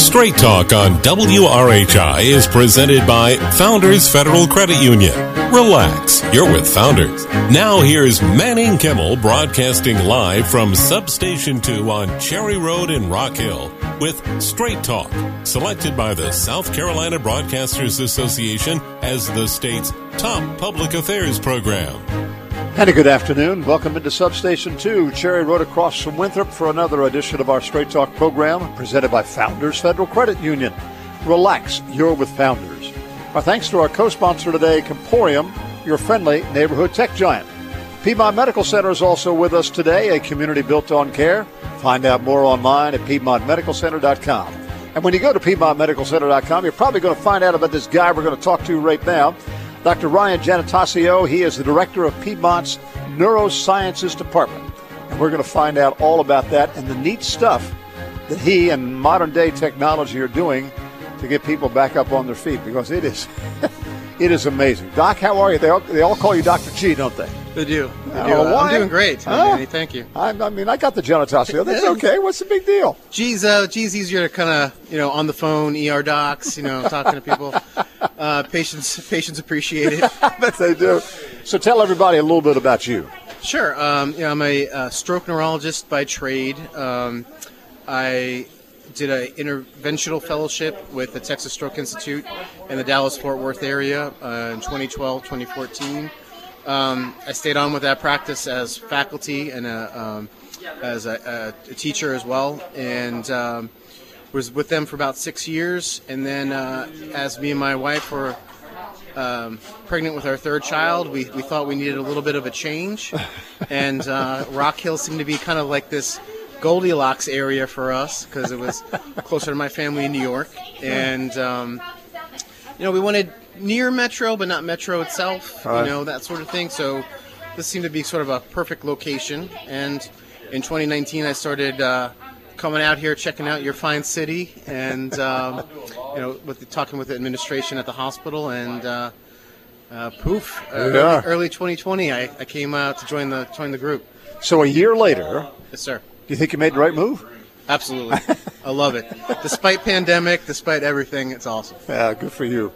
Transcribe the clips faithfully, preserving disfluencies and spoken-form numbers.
Straight Talk on W R H I is presented by Founders Federal Credit Union. Relax, you're with Founders. Now here's Manning Kimmel broadcasting live from Substation two on Cherry Road in Rock Hill with Straight Talk, selected by the South Carolina Broadcasters Association as the state's top public affairs program. And a good afternoon. Welcome into Substation two, Cherry Road across from Winthrop for another edition of our Straight Talk program presented by Founders Federal Credit Union. Relax, you're with Founders. Our thanks to our co-sponsor today, Comporium, your friendly neighborhood tech giant. Piedmont Medical Center is also with us today, a community built on care. Find out more online at piedmont medical center dot com. And when you go to piedmont medical center dot com, you're probably going to find out about this guy we're going to talk to right now. Doctor Ryan Giannatasio, he is the director of Piedmont's Neurosciences Department. And we're going to find out all about that and the neat stuff that he and modern-day technology are doing to get people back up on their feet, because it is it is amazing. Doc, how are you? They all, they all call you Doctor G, don't they? They do. They I do. don't know why. I'm doing great. Huh? Danny, thank you. I, I mean, I got the Giannatasio. That's okay. What's the big deal? G's, uh, G's easier to kind of, you know, on the phone, E R docs, you know, talking to people. Uh, patients, patients appreciate it. I bet they do. So tell everybody a little bit about you. Sure. Um, you know, I'm a uh, stroke neurologist by trade. Um, I did an interventional fellowship with the Texas Stroke Institute in the Dallas-Fort Worth area uh, in twenty twelve, twenty fourteen. Um, I stayed on with that practice as faculty and a, um, as a, a, a teacher as well, and um, was with them for about six years. And then uh, as me and my wife were um, pregnant with our third child, we, we thought we needed a little bit of a change. And uh, Rock Hill seemed to be kind of like this Goldilocks area for us because it was closer to my family in New York. And, um, you know, we wanted near Metro, but not Metro itself, right. You know, that sort of thing. So this seemed to be sort of a perfect location. And in twenty nineteen, I started uh, coming out here, checking out your fine city, and, um, you know, with the, talking with the administration at the hospital. And uh, uh, poof, uh, early, early twenty twenty, I, I came out to join the join the group. So a year later, yes, sir. Do you think you made the right move? Absolutely. I love it. Despite pandemic, despite everything, it's awesome. Yeah, good for you.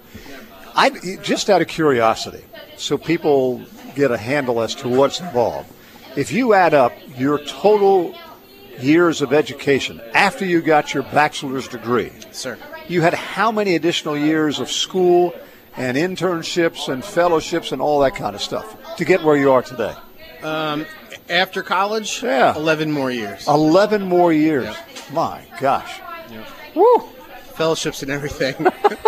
I just out of curiosity, so people get a handle as to what's involved. If you add up your total years of education after you got your bachelor's degree, sir, you had how many additional years of school and internships and fellowships and all that kind of stuff to get where you are today? Um, after college, yeah. eleven more years. eleven more years. Yep. My gosh. Yep. Woo. Fellowships and everything.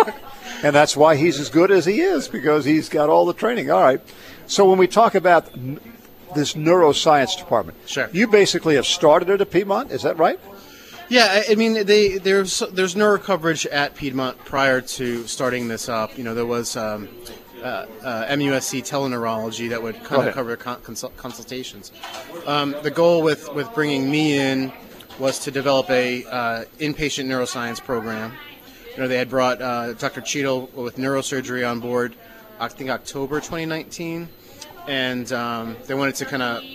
And that's why he's as good as he is, because he's got all the training. All right. So when we talk about n- this neuroscience department, sure. You basically have started it at Piedmont. Is that right? Yeah, I, I mean, they, there's there's neuro coverage at Piedmont prior to starting this up. You know, there was um, uh, uh, M U S C teleneurology that would kind of cover con- consult- consultations. Um, the goal with, with bringing me in was to develop a uh, inpatient neuroscience program. You know, they had brought uh, Doctor Cheadle with neurosurgery on board, I think October twenty nineteen, and um, they wanted to kind of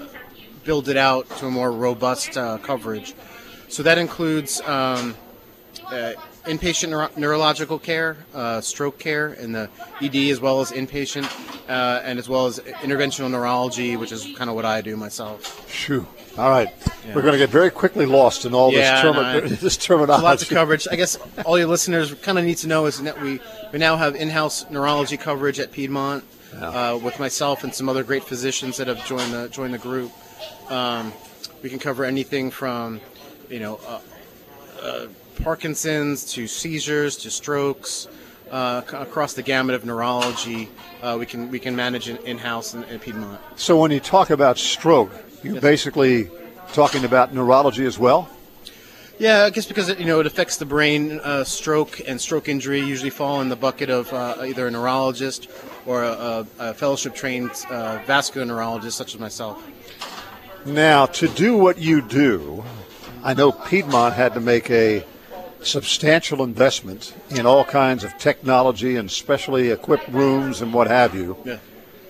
build it out to a more robust uh, coverage. So that includes um, uh, inpatient neuro- neurological care, uh, stroke care in the E D, as well as inpatient, uh, and as well as interventional neurology, which is kind of what I do myself. Shoo. All right. Yeah. We're going to get very quickly lost in all yeah, this, termi- no, I, this terminology. Lots of coverage. I guess all your listeners kind of need to know is that we, we now have in-house neurology coverage at Piedmont yeah. uh, with myself and some other great physicians that have joined the joined the group. Um, we can cover anything from, you know, uh, uh, Parkinson's to seizures to strokes, uh, c- across the gamut of neurology. Uh, we can we can manage in, in-house in, in Piedmont. So when you talk about stroke, you're yes. basically talking about neurology as well? Yeah, I guess because it, you know, it affects the brain. Uh, stroke and stroke injury usually fall in the bucket of uh, either a neurologist or a, a, a fellowship-trained uh, vascular neurologist, such as myself. Now, to do what you do, I know Piedmont had to make a substantial investment in all kinds of technology and specially equipped rooms and what have you, yeah.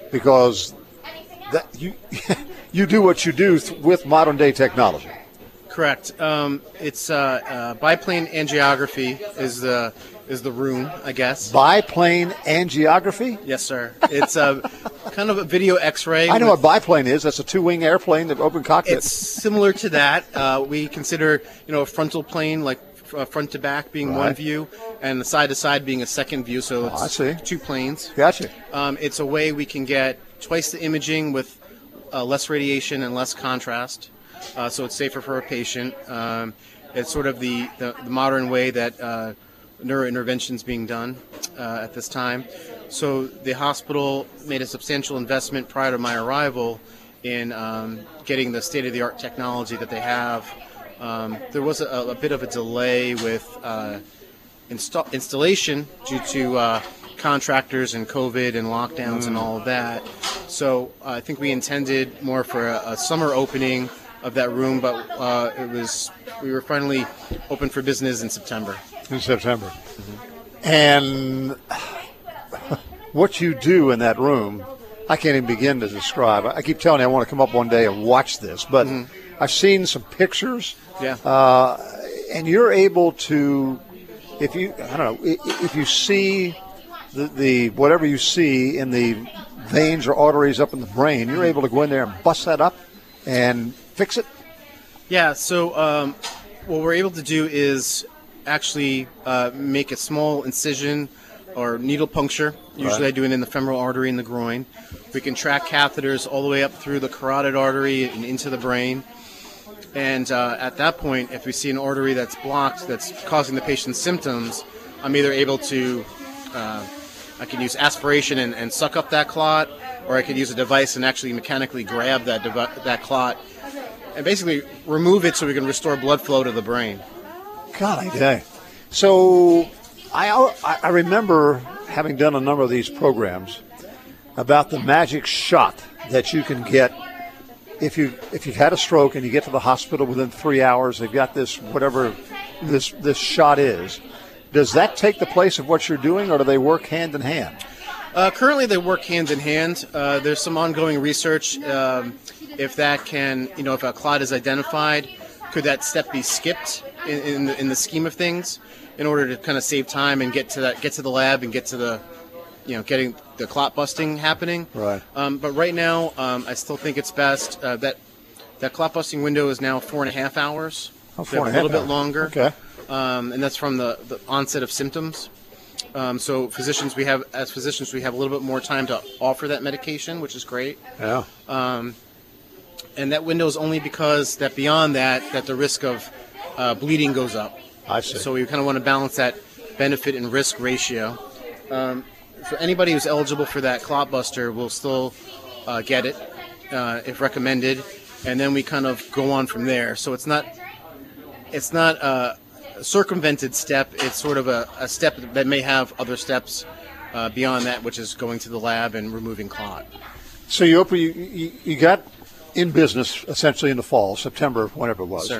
because that you you do what you do th- with modern-day technology. Correct. Um, it's uh, uh, biplane angiography is the is the room, I guess. Biplane angiography? Yes, sir. It's a kind of a video X-ray. I know with, what biplane is. That's a two-wing airplane, the open cockpit. It's similar to that. Uh, we consider, you know, a frontal plane, like uh, front to back being Right. one view, and the side to side being a second view. So it's I see. two planes. Gotcha. Um, it's a way we can get twice the imaging with uh, less radiation and less contrast. Uh, so it's safer for a patient. Um, it's sort of the, the, the modern way that uh, neurointervention is being done uh, at this time. So the hospital made a substantial investment prior to my arrival in um, getting the state-of-the-art technology that they have. Um, there was a, a bit of a delay with uh, insta- installation due to uh, contractors and COVID and lockdowns mm. and all of that. So uh, I think we intended more for a, a summer opening of that room, but uh, it was we were finally open for business in September. In September. Mm-hmm. And what you do in that room, I can't even begin to describe. I keep telling you I want to come up one day and watch this, but mm-hmm. I've seen some pictures. Yeah. Uh, and you're able to, if you, I don't know, if you see the, the whatever you see in the veins or arteries up in the brain, you're able to go in there and bust that up and fix it? Yeah, so um, what we're able to do is actually uh, make a small incision or needle puncture. Usually right. I do it in the femoral artery in the groin. We can track catheters all the way up through the carotid artery and into the brain. And uh, at that point, if we see an artery that's blocked, that's causing the patient's symptoms, I'm either able to, uh, I can use aspiration and, and suck up that clot, or I could use a device and actually mechanically grab that devi- that clot and basically remove it so we can restore blood flow to the brain. God, okay. So I I remember having done a number of these programs about the magic shot that you can get if you if you've had a stroke and you get to the hospital within three hours. They've got this whatever this this shot is. Does that take the place of what you're doing, or do they work hand in hand? Uh, currently, they work hand in hand. Uh, there's some ongoing research. Um, if that can, you know, if a clot is identified, could that step be skipped in, in, the, in the scheme of things, in order to kind of save time and get to that, get to the lab and get to the, you know, getting the clot busting happening. Right. Um, but right now, um, I still think it's best uh, that that clot busting window is now four and a half hours. Oh, four and a a half little hours. bit longer. Okay. Um, and that's from the, the onset of symptoms. Um, so physicians, we have as physicians, we have a little bit more time to offer that medication, which is great. Yeah. Um, and that window is only because that beyond that, that the risk of uh, bleeding goes up. I see. So we kind of want to balance that benefit and risk ratio. Um, so anybody who's eligible for that clot buster will still uh, get it uh, if recommended, and then we kind of go on from there. So it's not it's not a circumvented step. It's sort of a, a step that may have other steps uh, beyond that, which is going to the lab and removing clot. So you open, you, you, you got in business essentially in the fall, September, whenever it was. Sure.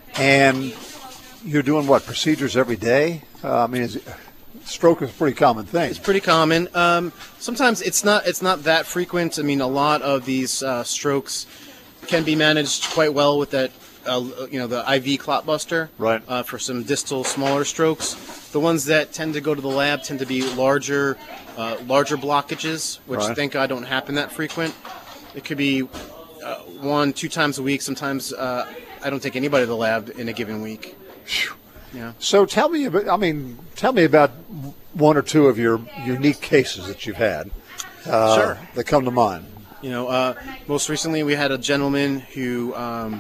And you're doing what, procedures every day? Uh, I mean, is it, stroke is a pretty common thing. It's pretty common. Um, sometimes it's not it's not that frequent. I mean, a lot of these uh, strokes can be managed quite well with that, uh, you know, the I V clot buster. Right. Uh, for some distal, smaller strokes. The ones that tend to go to the lab tend to be larger, uh, larger blockages, which Right. thank God don't happen that frequent. It could be uh, one, two times a week. Sometimes uh, I don't take anybody to the lab in a given week. Yeah. So tell me about, I mean, tell me about one or two of your unique cases that you've had uh, Sure. that come to mind. You know, uh, most recently we had a gentleman who, um,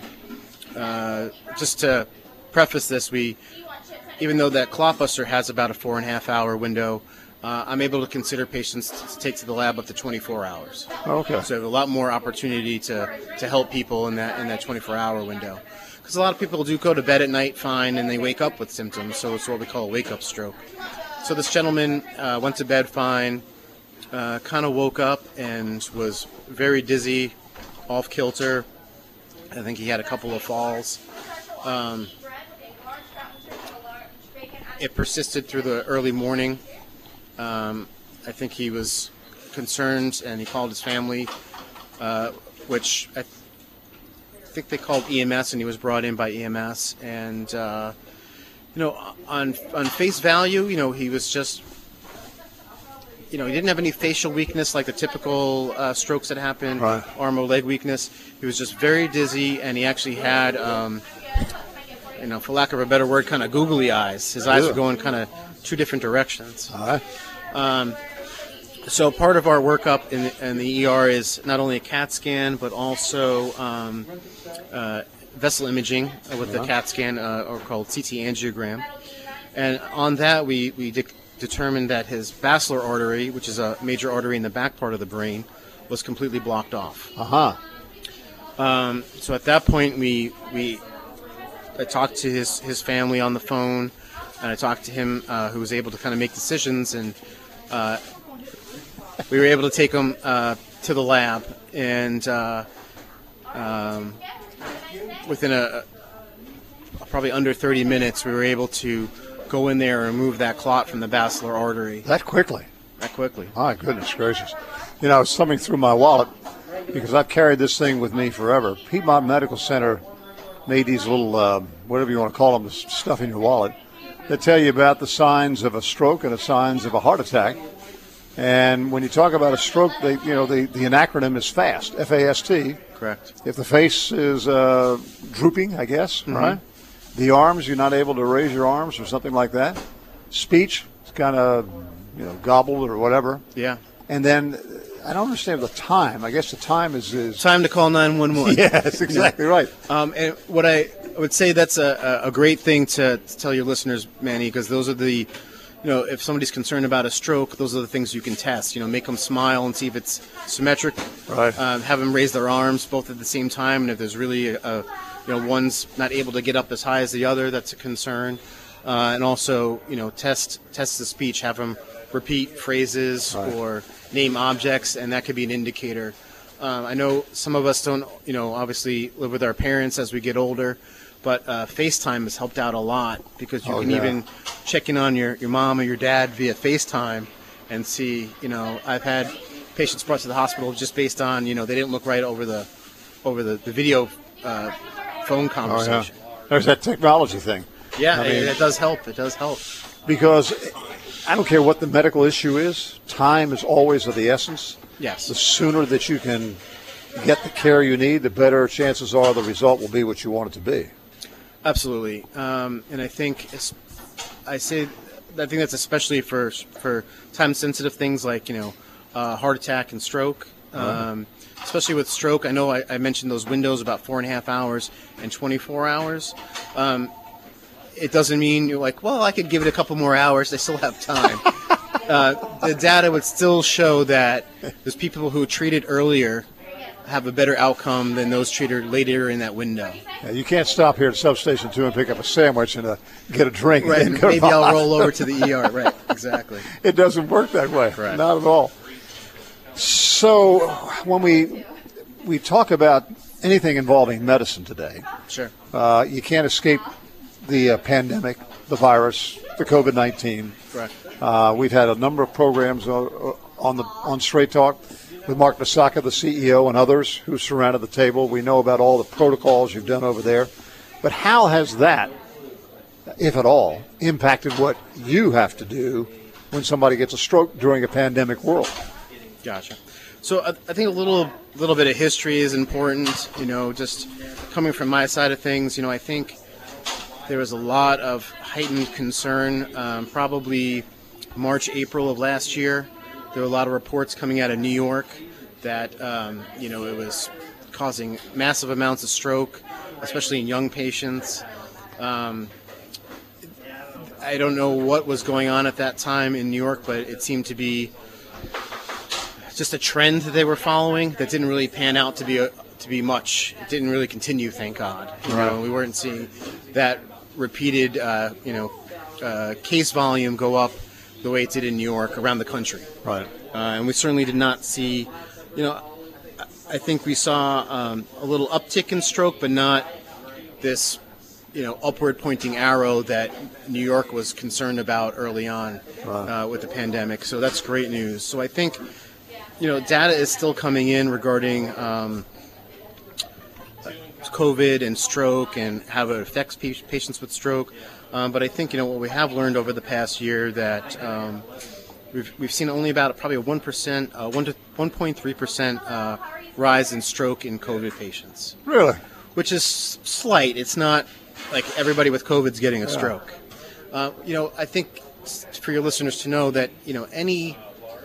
uh, just to preface this, we, even though that clot buster has about a four and a half hour window, uh, I'm able to consider patients to take to the lab up to twenty-four hours. Okay. So I have a lot more opportunity to, to help people in that in that twenty-four hour window. Because a lot of people do go to bed at night fine and they wake up with symptoms, so it's what we call a wake-up stroke. So this gentleman uh, went to bed fine, uh, kind of woke up and was very dizzy, off kilter. I think he had a couple of falls. Um, it persisted through the early morning. Um, I think he was concerned and he called his family, uh, which I th- think they called E M S, and he was brought in by E M S. And uh, you know, on on face value, you know, he was just, you know, he didn't have any facial weakness like the typical uh, strokes that happen, right. arm or leg weakness. He was just very dizzy, and he actually had, um, you know, for lack of a better word, kind of googly eyes. His eyes yeah. were going kind of two different directions. All right. Um, so part of our workup in the, in the E R is not only a CAT scan, but also um, uh, vessel imaging with the CAT scan, uh, or called C T angiogram. And on that, we, we de- determined that his basilar artery, which is a major artery in the back part of the brain, was completely blocked off. Uh-huh. Um, so at that point, we we I talked to his, his family on the phone, and I talked to him, uh, who was able to kind of make decisions, and uh, we were able to take him uh, to the lab, and uh, um, within a, a probably under thirty minutes, we were able to go in there and remove that clot from the basilar artery. That quickly? That quickly. My goodness gracious. You know, I was thumbing through my wallet because I've carried this thing with me forever. Piedmont Medical Center made these little, uh, whatever you want to call them, the stuff in your wallet that tell you about the signs of a stroke and the signs of a heart attack. And when you talk about a stroke, they, you know, the, the acronym is FAST, F A S T. Correct. If the face is uh, drooping, I guess, mm-hmm. right? The arms, you're not able to raise your arms or something like that. Speech is kind of, you know, gobbled or whatever. Yeah. And then I don't understand the time. I guess the time is... is time to call nine one one. Yeah, that's exactly yeah. right. Um, and what I would say, that's a, a great thing to, to tell your listeners, Manny, because those are the, you know, if somebody's concerned about a stroke, those are the things you can test. You know, make them smile and see if it's symmetric. Right. Uh, have them raise their arms both at the same time, and if there's really a, a you know, one's not able to get up as high as the other, that's a concern. Uh, and also, you know, test test the speech, have them repeat phrases right. or name objects, and that could be an indicator. Um, I know some of us don't, you know, obviously live with our parents as we get older, but uh, FaceTime has helped out a lot because you oh, can yeah. even check in on your, your mom or your dad via FaceTime and see, you know, I've had patients brought to the hospital just based on, you know, they didn't look right over the over the, the video uh, phone conversation. Oh, yeah. There's that technology thing. Yeah, I mean, it, it does help. It does help. Because I don't care what the medical issue is, time is always of the essence. Yes. The sooner that you can get the care you need, the better chances are the result will be what you want it to be. Absolutely. Um, and I think, I say, I think that's especially for for time-sensitive things like, you know, uh, heart attack and stroke. Um, uh-huh. Especially with stroke, I know I, I mentioned those windows about four and a half hours and twenty-four hours. Um, it doesn't mean you're like, well, I could give it a couple more hours. I still have time. uh, the data would still show that those people who treated earlier have a better outcome than those treated later in that window. Yeah, you can't stop here at Substation two and pick up a sandwich and uh, get a drink. Right, and maybe I'll roll over to the E R. Right, exactly. It doesn't work that way. Correct. Not at all. So when we we talk about anything involving medicine today, sure, uh, you can't escape the uh, pandemic, the virus, the COVID nineteen. Correct. Uh, we've had a number of programs uh, on the on Straight Talk with Mark Masaka, the C E O, and others who surrounded the table. We know about all the protocols you've done over there. But how has that, if at all, impacted what you have to do when somebody gets a stroke during a pandemic world? Gotcha. So I, I think a little little bit of history is important, you know, just coming from my side of things. You know, I think there was a lot of heightened concern, um, probably March, April of last year. There were a lot of reports coming out of New York that, um, you know, it was causing massive amounts of stroke, especially in young patients. Um, I don't know what was going on at that time in New York, but it seemed to be just a trend that they were following that didn't really pan out to be a, to be much. It didn't really continue, thank God. You right. know, we weren't seeing that repeated, uh, you know, uh, case volume go up the way it did in New York around the country. Right. Uh, and we certainly did not see, you know, I think we saw um, a little uptick in stroke, but not this, you know, upward pointing arrow that New York was concerned about early on right. uh, with the pandemic. So that's great news. So I think, you know, data is still coming in regarding um, COVID and stroke and how it affects pa- patients with stroke. Um, but I think, you know, what we have learned over the past year that um, we've we've seen only about probably a one percent, uh, one to one point three percent uh, rise in stroke in COVID patients. Really? Which is slight. It's not like everybody with COVID's getting a stroke. Uh, you know, I think for your listeners to know that, you know, any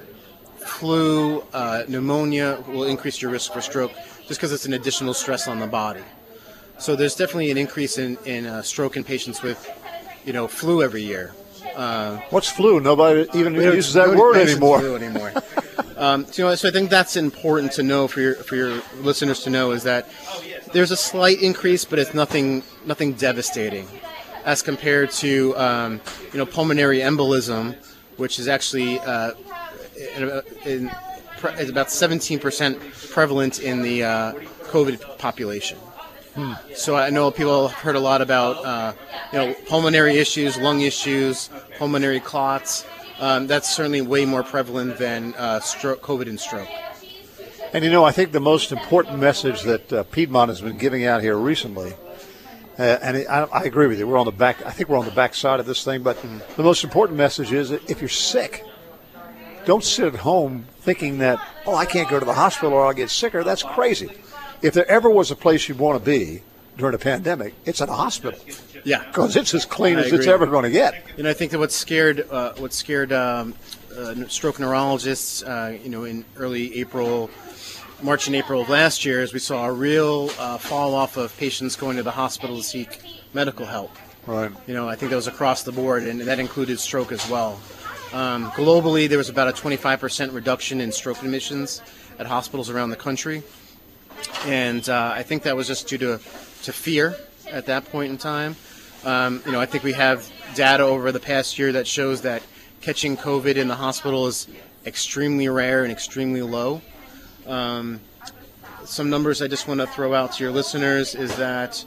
flu, uh, pneumonia will increase your risk for stroke just because it's an additional stress on the body. So there's definitely an increase in, in uh, stroke in patients with, you know, flu every year. Uh, What's flu? Nobody even we don't- uses that nobody word mentions anymore. Flu anymore. um, so, you know, so I think that's important to know for your for your listeners to know is that there's a slight increase, but it's nothing nothing devastating, as compared to um, you know pulmonary embolism, which is actually uh, in, in, is about seventeen percent prevalent in the uh, COVID population. Hmm. So I know people have heard a lot about uh, you know pulmonary issues, lung issues, pulmonary clots. Um, that's certainly way more prevalent than uh, stroke, COVID and stroke. And, you know, I think the most important message that uh, Piedmont has been giving out here recently, uh, and I, I agree with you, we're on the back, I think we're on the back side of this thing, but mm-hmm. the most important message is that if you're sick, don't sit at home thinking that, oh, I can't go to the hospital or I'll get sicker. That's crazy. If there ever was a place you'd want to be during a pandemic, it's at a hospital. Yeah, because it's as clean I as agree. it's ever going to get. You know, I think that what scared uh, what scared um, uh, stroke neurologists, uh, you know, in early April, March and April of last year, is we saw a real uh, fall off of patients going to the hospital to seek medical help. Right. You know, I think that was across the board, and that included stroke as well. Um, globally, there was about a twenty-five percent reduction in stroke admissions at hospitals around the country, and uh, I think that was just due to to fear at that point in time. Um, you know, I think we have data over the past year that shows that catching COVID in the hospital is extremely rare and extremely low. Um, some numbers I just want to throw out to your listeners is that,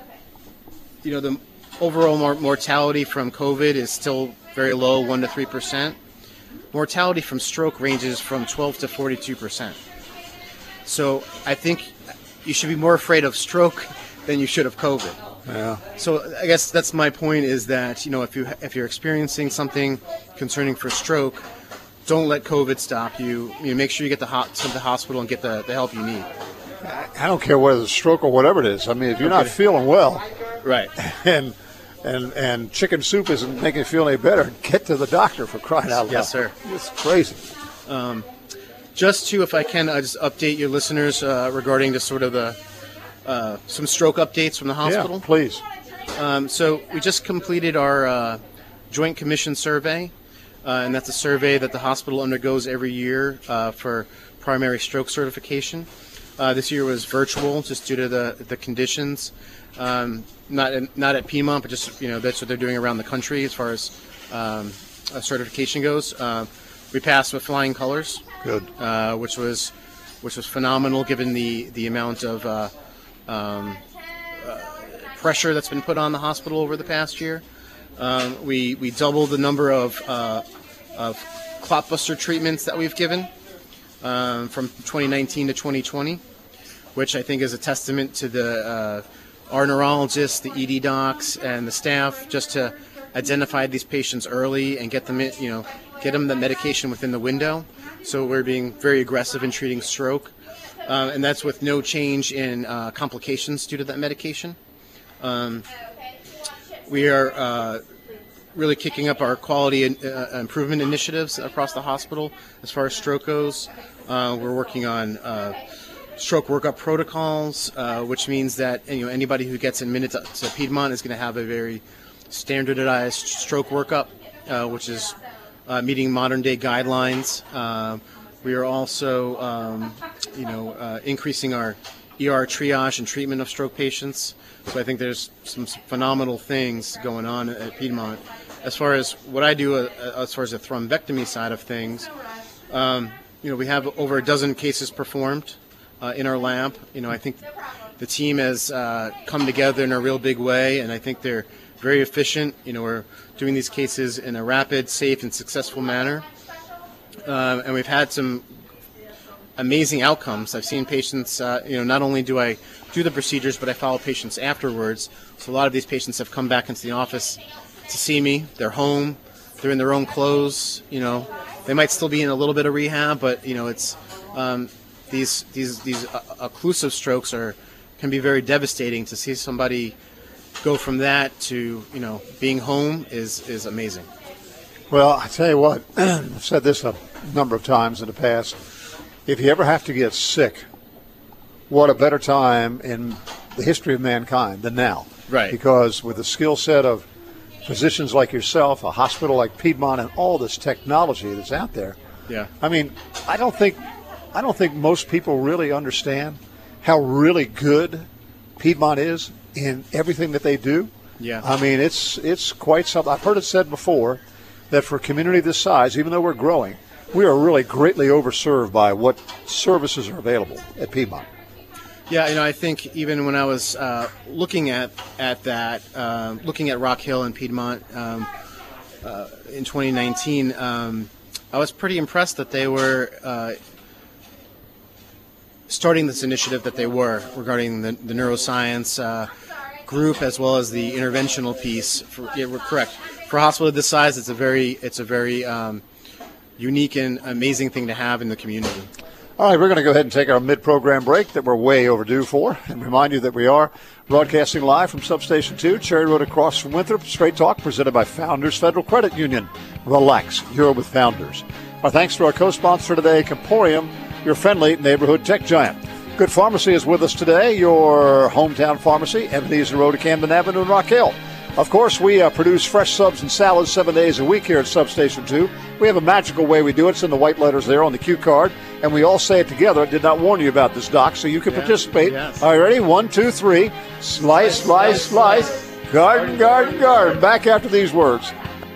you know, the overall mor- mortality from COVID is still very low, one to three percent. Mortality from stroke ranges from twelve to forty-two percent. So I think you should be more afraid of stroke than you should of COVID. Yeah. So I guess that's my point is that, you know, if you if you're experiencing something concerning for stroke, don't let COVID stop you. You know, make sure you get the hot to the hospital and get the, the help you need. I don't care whether it's stroke or whatever it is. I mean, if you're Okay. not feeling well, Right. and and and chicken soup isn't making you feel any better, get to the doctor for crying out loud. Yes, sir. It's crazy. Um, just to, if I can, uh, just update your listeners uh, regarding just sort of the uh, some stroke updates from the hospital. Yeah, please. Um, so we just completed our uh, Joint Commission survey, uh, and that's a survey that the hospital undergoes every year uh, for primary stroke certification. Uh, this year was virtual, just due to the the conditions. Um, not in, not at Piedmont, but just you know that's what they're doing around the country as far as um, uh, certification goes. Uh, we passed with flying colors. Good. Uh, which was which was phenomenal given the the amount of uh, um, uh, pressure that's been put on the hospital over the past year. Um, we we doubled the number of uh, of clotbuster treatments that we've given um, from twenty nineteen to twenty twenty, which I think is a testament to the uh, our neurologists, the E D docs, and the staff just to identify these patients early and get them in, you know get them the medication within the window. So we're being very aggressive in treating stroke, uh, and that's with no change in uh, complications due to that medication. Um, we are uh, really kicking up our quality and, uh, improvement initiatives across the hospital as far as stroke goes. Uh, we're working on uh, stroke workup protocols, uh, which means that you know anybody who gets admitted to, to Piedmont is going to have a very standardized stroke workup, uh, which is Uh, meeting modern-day guidelines. Uh, we are also, um, you know, uh, increasing our E R triage and treatment of stroke patients. So I think there's some phenomenal things going on at Piedmont. As far as what I do, uh, as far as the thrombectomy side of things, um, you know, we have over a dozen cases performed uh, in our lab. You know, I think the team has uh, come together in a real big way, and I think they're very efficient. You know, we're doing these cases in a rapid, safe, and successful manner. Uh, and we've had some amazing outcomes. I've seen patients, uh, you know, not only do I do the procedures, but I follow patients afterwards. So a lot of these patients have come back into the office to see me. They're home. They're in their own clothes. You know, they might still be in a little bit of rehab, but you know, it's um, these these these uh, occlusive strokes are can be very devastating. To see somebody go from that to, you know, being home is is amazing. Well, I tell you what, I've said this a number of times in the past. If you ever have to get sick, what a better time in the history of mankind than now. Right. Because with the skill set of physicians like yourself, a hospital like Piedmont, and all this technology that's out there. Yeah. I mean, I don't think I don't think most people really understand how really good Piedmont is in everything that they do. Yeah. I mean, it's it's quite something. I've heard it said before that for a community this size, even though we're growing, we are really greatly overserved by what services are available at Piedmont. Yeah, you know, I think even when I was uh, looking at at that, uh, looking at Rock Hill and Piedmont um, uh, in twenty nineteen, um, I was pretty impressed that they were uh, starting this initiative that they were regarding the, the neuroscience uh, group as well as the interventional piece. For, yeah, we're correct. For a hospital this size, it's a very it's a very um, unique and amazing thing to have in the community. All right, we're going to go ahead and take our mid-program break that we're way overdue for, and remind you that we are broadcasting live from Substation two, Cherry Road across from Winthrop. Straight Talk presented by Founders Federal Credit Union. Relax, you're with Founders. Our thanks to our co-sponsor today, Comporium, your friendly neighborhood tech giant. Good Pharmacy is with us today, your hometown pharmacy, Ebenezer Road to Camden Avenue in Rock Hill. Of course, we uh, produce fresh subs and salads seven days a week here at Substation two. We have a magical way we do it. It's in the white letters there on the cue card, and we all say it together. I did not warn you about this, Doc, so you can yeah, participate. Yes. All right, ready? One, two, three. Slice, slice, slice. Garden, garden, garden. Back after these words.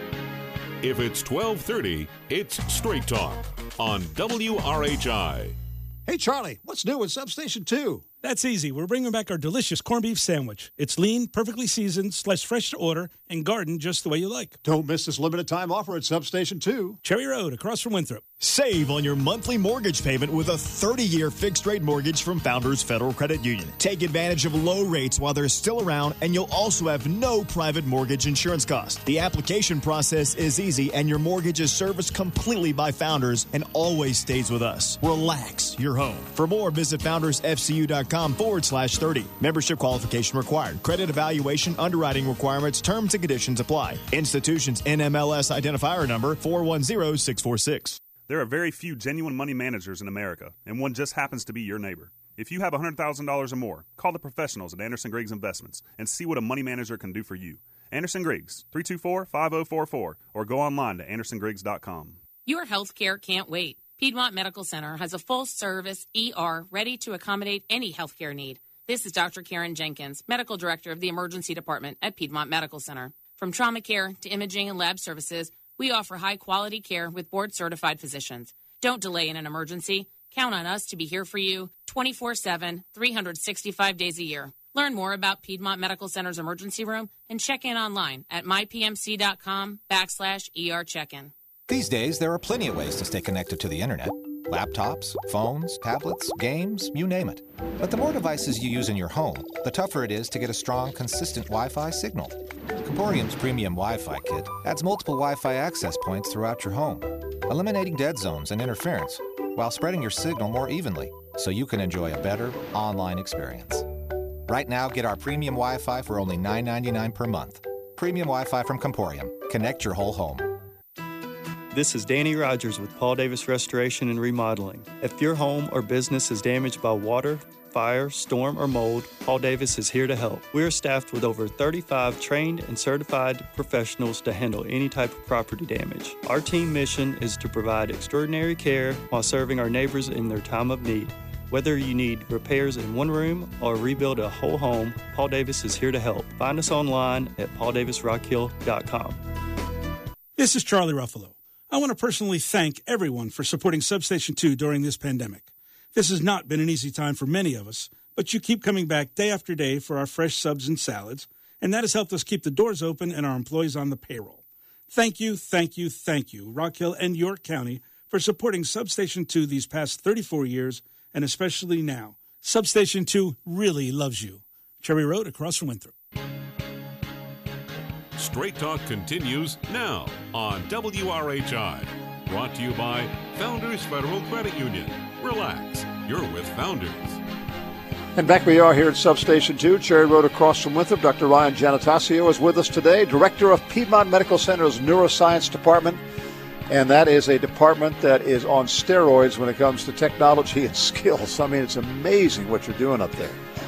If it's twelve thirty, it's Straight Talk on W R H I. Hey, Charlie, what's new at Substation two? That's easy. We're bringing back our delicious corned beef sandwich. It's lean, perfectly seasoned, sliced fresh to order, and gardened just the way you like. Don't miss this limited time offer at Substation two. Cherry Road, across from Winthrop. Save on your monthly mortgage payment with a thirty-year fixed-rate mortgage from Founders Federal Credit Union. Take advantage of low rates while they're still around, and you'll also have no private mortgage insurance cost. The application process is easy, and your mortgage is serviced completely by Founders and always stays with us. Relax, you're home. For more, visit foundersfcu.com forward slash 30. Membership qualification required. Credit evaluation, underwriting requirements, terms and conditions apply. Institution's N M L S identifier number four one zero six four six. There are very few genuine money managers in America, and one just happens to be your neighbor. If you have one hundred thousand dollars or more, call the professionals at Anderson Griggs Investments and see what a money manager can do for you. Anderson Griggs, three two four, five zero four four, or go online to anderson griggs dot com. Your health care can't wait. Piedmont Medical Center has a full-service E R ready to accommodate any health care need. This is Doctor Karen Jenkins, Medical Director of the Emergency Department at Piedmont Medical Center. From trauma care to imaging and lab services, we offer high-quality care with board-certified physicians. Don't delay in an emergency. Count on us to be here for you twenty-four seven, three hundred sixty-five days a year. Learn more about Piedmont Medical Center's emergency room and check in online at mypmc.com backslash ER check-in. These days, there are plenty of ways to stay connected to the internet. Laptops, phones, tablets, games, you name it. But the more devices you use in your home, the tougher it is to get a strong, consistent Wi-Fi signal. Comporium's premium Wi-Fi kit adds multiple Wi-Fi access points throughout your home, eliminating dead zones and interference, while spreading your signal more evenly, so you can enjoy a better online experience. Right now, get our premium Wi-Fi for only nine ninety-nine per month. Premium Wi-Fi from Comporium. Connect your whole home. This is Danny Rogers with Paul Davis Restoration and Remodeling. If your home or business is damaged by water, fire, storm, or mold, Paul Davis is here to help. We are staffed with over thirty-five trained and certified professionals to handle any type of property damage. Our team mission is to provide extraordinary care while serving our neighbors in their time of need. Whether you need repairs in one room or rebuild a whole home, Paul Davis is here to help. Find us online at paul davis rock hill dot com. This is Charlie Ruffalo. I want to personally thank everyone for supporting Substation two during this pandemic. This has not been an easy time for many of us, but you keep coming back day after day for our fresh subs and salads, and that has helped us keep the doors open and our employees on the payroll. Thank you, thank you, thank you, Rock Hill and York County, for supporting Substation two these past thirty-four years, and especially now. Substation two really loves you. Cherry Road across from Winthrop. Straight Talk continues now on W R H I. Brought to you by Founders Federal Credit Union. Relax, you're with Founders. And back we are here at Substation two, Cherry Road across from Winthrop. Doctor Ryan Giannatasio is with us today, Director of Piedmont Medical Center's Neuroscience Department. And that is a department that is on steroids when it comes to technology and skills. I mean, it's amazing what you're doing up there.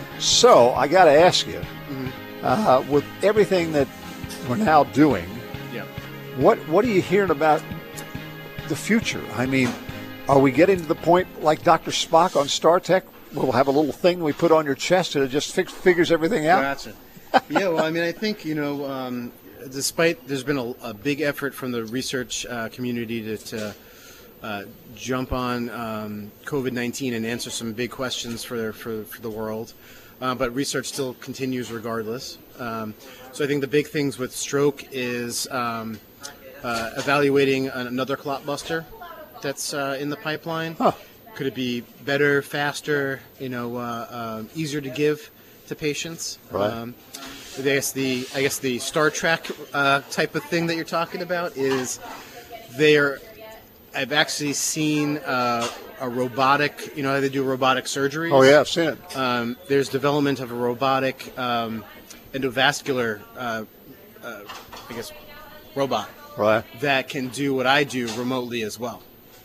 So I got to ask you, mm-hmm. uh, with everything that we're now doing, yeah. what what are you hearing about the future? I mean, are we getting to the point like Doctor Spock on Star Trek? We'll have a little thing we put on your chest and it just fix, figures everything out? Gotcha. Yeah, well, I mean, I think, you know, um, despite there's been a, a big effort from the research uh, community to, to uh, jump on um, COVID nineteen and answer some big questions for, for, for the world, uh, but research still continues regardless. Um, so I think the big things with stroke is um, uh, evaluating another clot buster that's uh, in the pipeline. Huh. Could it be better, faster, you know, uh, uh, easier to give to patients? Right. Um, I guess the I guess the Star Trek uh, type of thing that you're talking about is they're. I've actually seen uh, a robotic. You know how they do robotic surgeries? Oh yeah, I've seen it. Um, there's development of a robotic um, endovascular, uh, uh, I guess, robot Right. that can do what I do remotely as well.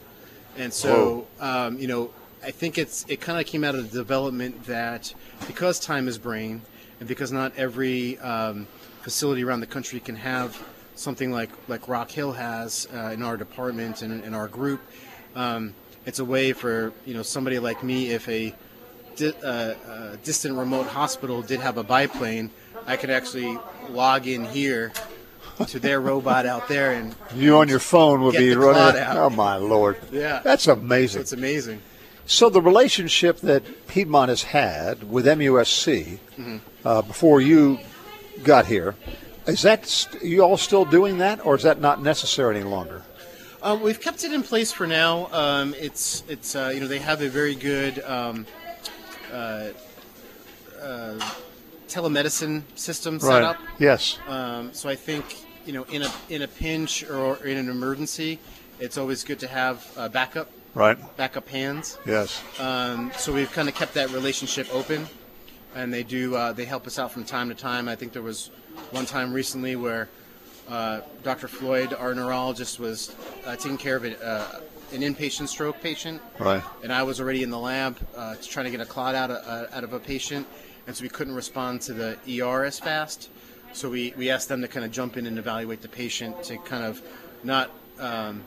And so, um, you know, I think it's it kind of came out of the development that because time is brain, and because not every um, facility around the country can have something like, like Rock Hill has uh, in our department and in our group, um, it's a way for, you know, somebody like me, if a di- uh, uh, distant remote hospital did have a biplane, I could actually log in here to their robot out there, and you on your phone would get be the clot running. out. Oh my Lord! Yeah, that's amazing. So it's amazing. So the relationship that Piedmont has had with M U S C Mm-hmm. uh, before you got here, is that st- you all still doing that, or is that not necessary any longer? Um, we've kept it in place for now. Um, it's it's uh, you know, they have a very good um, uh, uh, telemedicine system set Right. up. Yes. Um, so I think, you know, in a in a pinch or in an emergency, it's always good to have uh, backup. Right. Backup hands. Yes. Um, so we've kind of kept that relationship open, and they do uh, they help us out from time to time. I think there was one time recently where uh, Doctor Floyd, our neurologist, was uh, taking care of a, uh, an inpatient stroke patient. Right. And I was already in the lab uh, trying to get a clot out of, uh, out of a patient, and so we couldn't respond to the E R as fast. So we, we asked them to kind of jump in and evaluate the patient to kind of not um,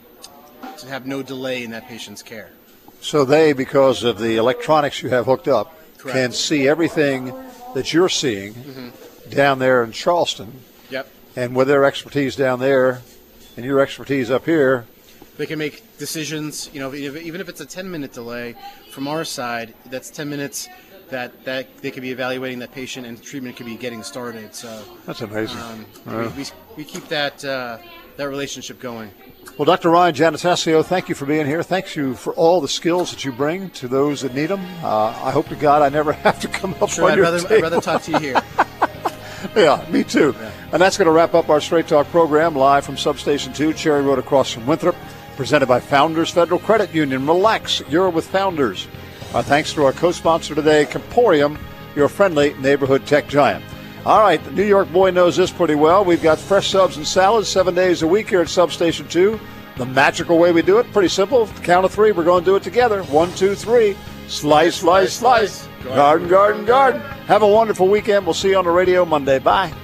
to have no delay in that patient's care. So they, because of the electronics you have hooked up, Correct. can see everything that you're seeing Mm-hmm. down there in Charleston. Yep. And with their expertise down there and your expertise up here, They can make decisions, you know, even if it's a ten-minute delay from our side, that's ten minutes that, that they could be evaluating that patient and treatment could be getting started. So that's amazing. Um, Yeah. we, we, we keep that uh, that relationship going. Well, Doctor Ryan Giannatasio, thank you for being here. Thanks you for all the skills that you bring to those that need them. Uh, I hope to God I never have to come up Sure, on I'd your rather, table. I'd rather talk to you here. Yeah, me too. Yeah. And that's going to wrap up our Straight Talk program live from Substation two, Cherry Road across from Winthrop, presented by Founders Federal Credit Union. Relax, you're with Founders. Our thanks to our co-sponsor today, Comporium, your friendly neighborhood tech giant. All right, the New York boy knows this pretty well. We've got fresh subs and salads seven days a week here at Substation two. The magical way we do it, pretty simple. Count of three, we're going to do it together. One, two, three. Slice, slice, slice. Garden, garden, garden. Have a wonderful weekend. We'll see you on the radio Monday. Bye.